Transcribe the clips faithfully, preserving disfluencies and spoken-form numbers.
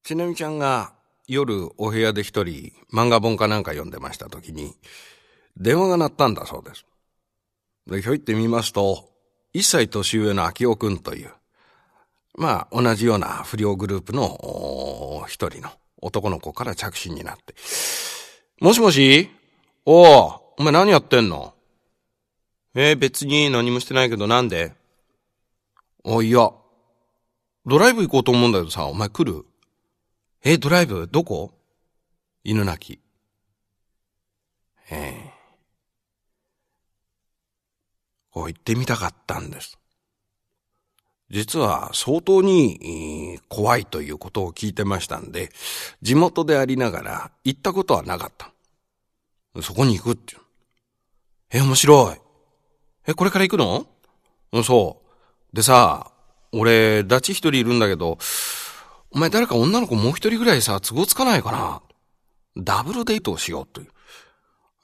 ちなみちゃんが夜お部屋で一人漫画本かなんか読んでました時に電話が鳴ったんだそうです。で、ひょいって見ますと、一歳年上の秋夫くんという、まあ同じような不良グループの一人の男の子から着信になって、もしもし？おう、お前何やってんの？えー、別に何もしてないけどなんで？おいや、ドライブ行こうと思うんだけどさ、お前来る？え、ドライブどこ？犬鳴。ええ。こう行ってみたかったんです。実は相当に怖いということを聞いてましたんで、地元でありながら行ったことはなかった。そこに行くっていう。え、面白い。え、これから行くの？うん、そう。でさ、俺、ダチ一人いるんだけど、お前誰か女の子もう一人ぐらいさ、都合つかないかな？ダブルデートをしようという。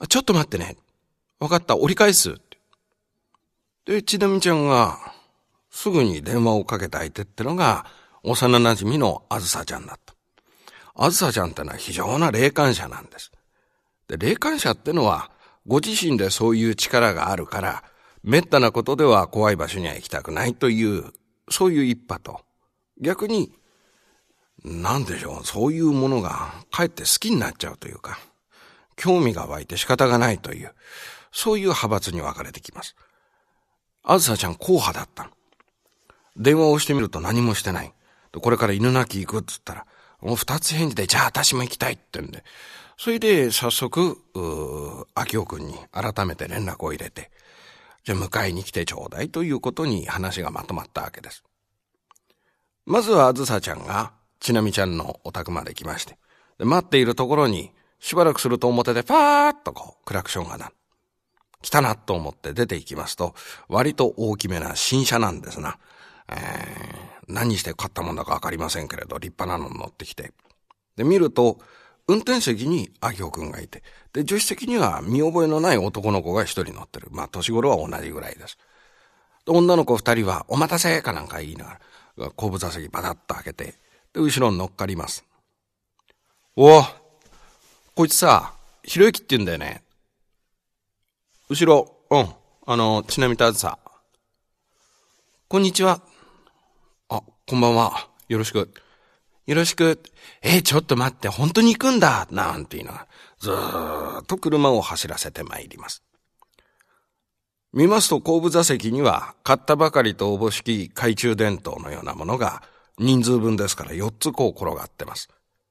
ちょっと待ってね。わかった、折り返すって。で、ちなみちゃんが、すぐに電話をかけた相手ってのが、幼馴染のあずさちゃんだった。あずさちゃんってのは非常な霊感者なんです。で、霊感者ってのは、ご自身でそういう力があるから、滅多なことでは怖い場所には行きたくないという、そういう一派と、逆に、なんでしょう、そういうものがかえって好きになっちゃうというか、興味が湧いて仕方がないという、そういう派閥に分かれてきます。あずさちゃん硬派だったの。電話をしてみると何もしてない。これから犬鳴行くって言ったら、もう二つ返事で、じゃあ私も行きたいって言うんで、それで早速、秋夫くんに改めて連絡を入れて、じゃあ迎えに来てちょうだいということに話がまとまったわけです。まずはあずさちゃんがちなみちゃんのお宅まで来まして、で待っているところにしばらくすると表でパーッとこうクラクションが鳴る。来たなと思って出て行きますと、割と大きめな新車なんですな。えー、何して買ったもんだかわかりませんけれど、立派なの乗ってきて。で、見ると、運転席に秋夫くんがいて、で、助手席には見覚えのない男の子が一人乗ってる。まあ、年頃は同じぐらいです。で、女の子二人は、お待たせかなんか言いながら、後部座席バタッと開けて、で、後ろに乗っかります。おお、こいつさ、ひろゆきって言うんだよね。後ろ、うん、あの、ちなみとあずさ。こんにちは。あ、こんばんは。よろしく。よろしく。えー、ちょっと待って、本当に行くんだ。なんて言いながら、ずーっと車を走らせてまいります。見ますと後部座席には、買ったばかりとおぼしき懐中電灯のようなものが、人数分ですからよっつこう転がってます。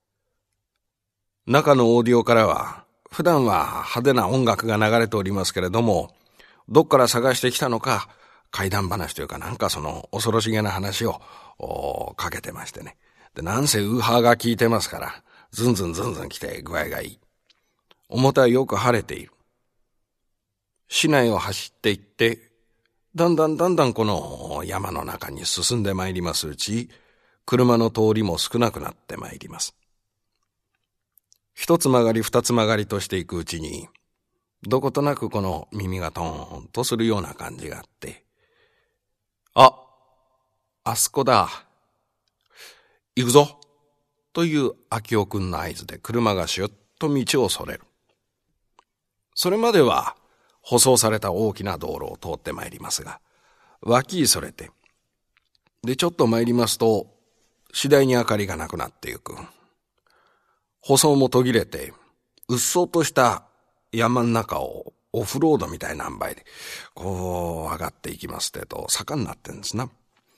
中のオーディオからは、普段は派手な音楽が流れておりますけれども、どっから探してきたのか、怪談話というかなんかその恐ろしげな話をかけてましてね。で、なんせウーハーが効いてますから、ズンズンズンズン来て具合がいい。表はよく晴れている。市内を走っていって、だんだんだんだんこの山の中に進んでまいりますうち、車の通りも少なくなってまいります。一つ曲がり二つ曲がりとしていくうちに、どことなくこの耳がトーンとするような感じがあって、あ、あそこだ。行くぞ。という秋夫くんの合図で車がシュッと道をそれる。それまでは舗装された大きな道路を通ってまいりますが、脇にそれて、で、ちょっと参りますと、次第に明かりがなくなっていく。舗装も途切れて、うっそうとした山の中をオフロードみたいな塩梅で、こう上がっていきますってと、坂になってんですな。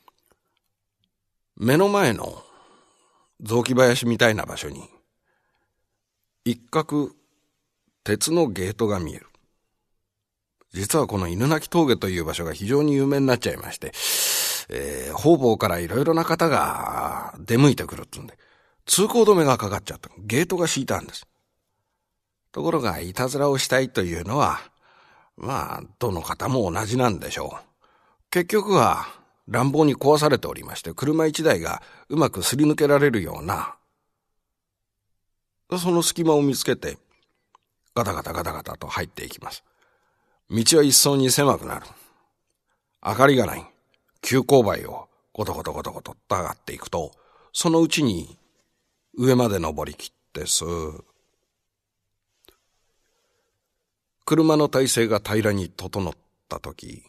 目の前の雑木林みたいな場所に、一角、鉄のゲートが見える。実はこの犬鳴峠という場所が非常に有名になっちゃいまして、えー、方々からいろいろな方が出向いてくるってんで、通行止めがかかっちゃった。ゲートが敷いたんです。ところが、いたずらをしたいというのは、まあ、どの方も同じなんでしょう。結局は、乱暴に壊されておりまして、車一台がうまくすり抜けられるような、その隙間を見つけて、ガタガタガタガタと入っていきます。道は一層に狭くなる。明かりがない。急勾配をゴトゴトゴトゴトと上がっていくと、そのうちに上まで登りきってスーッ。車の体勢が平らに整ったとき、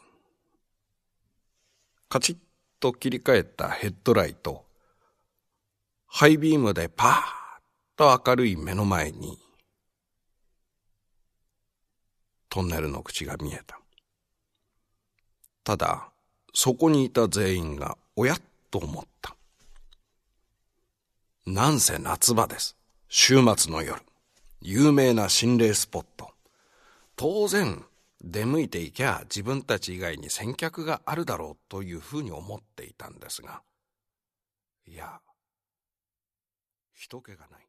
カチッと切り替えたヘッドライト、ハイビームでパーッと明るい目の前に、トンネルの口が見えた。ただ、そこにいた全員がおやっと思った。なんせ夏場です。週末の夜。有名な心霊スポット。当然、出向いていきゃ自分たち以外に先客があるだろうというふうに思っていたんですが、いや、人気がない。